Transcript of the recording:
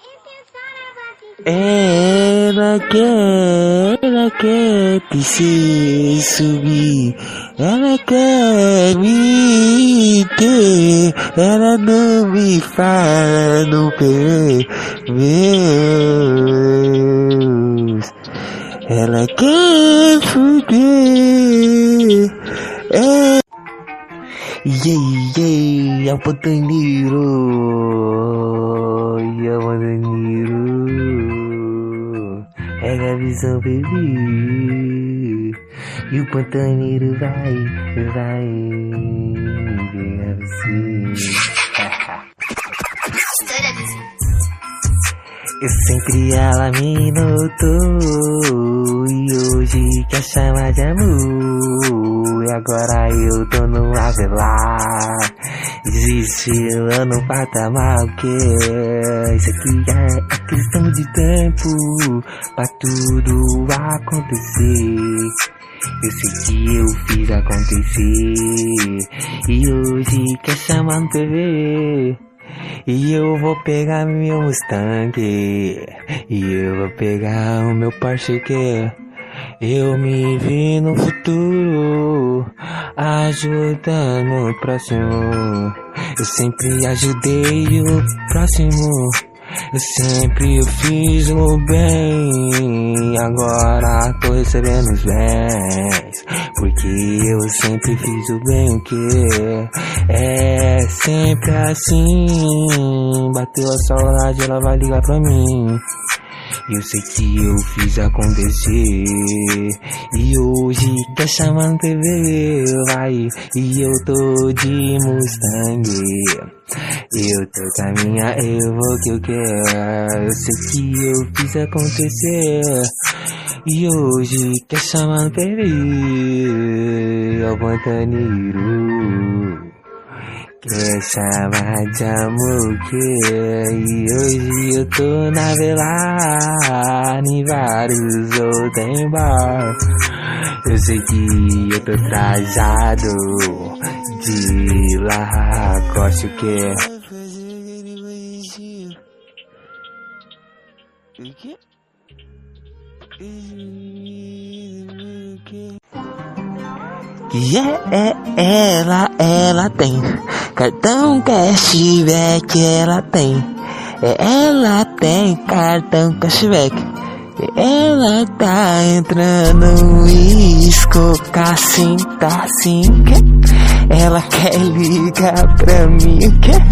Ela quer que se subir, ela quer me ter, ela não me fala no pé, Deus, ela quer fuder, é o pantaneiro, pega a visão, baby. E o pantaneiro vai pegar você. Eu sempre ela me notou e hoje quer chamar de amor. E agora eu tô no avelar, desestilando no patamar. O que é? Isso aqui é questão de tempo pra tudo acontecer. Eu sei que eu fiz acontecer e hoje quer chamar no TV. E eu vou pegar meu Mustang, e eu vou pegar o meu Porsche que eu me vi no futuro, ajudando o próximo. Eu sempre ajudei o próximo, eu sempre fiz o bem. Agora tô recebendo os bens, porque eu sempre fiz o bem. O que é sempre assim. Bateu a saudade, ela vai ligar pra mim. Eu sei que eu fiz acontecer e hoje quer chamar no TV, vai. E eu tô de Mustang, eu tô com a minha, eu vou que eu quero. Eu sei que eu fiz acontecer e hoje quer chamar no TV. É o pantaneiro, quer chamar de amor, que e hoje eu tô na velada, em vários open bar. Eu sei que eu tô trajado de Lacoste, o que é? Que ela tem cartão cashback, ela tem. Ela tem cartão cashback. Ela tá entrando e escocar assim, tá assim. Ela quer ligar pra mim, quer?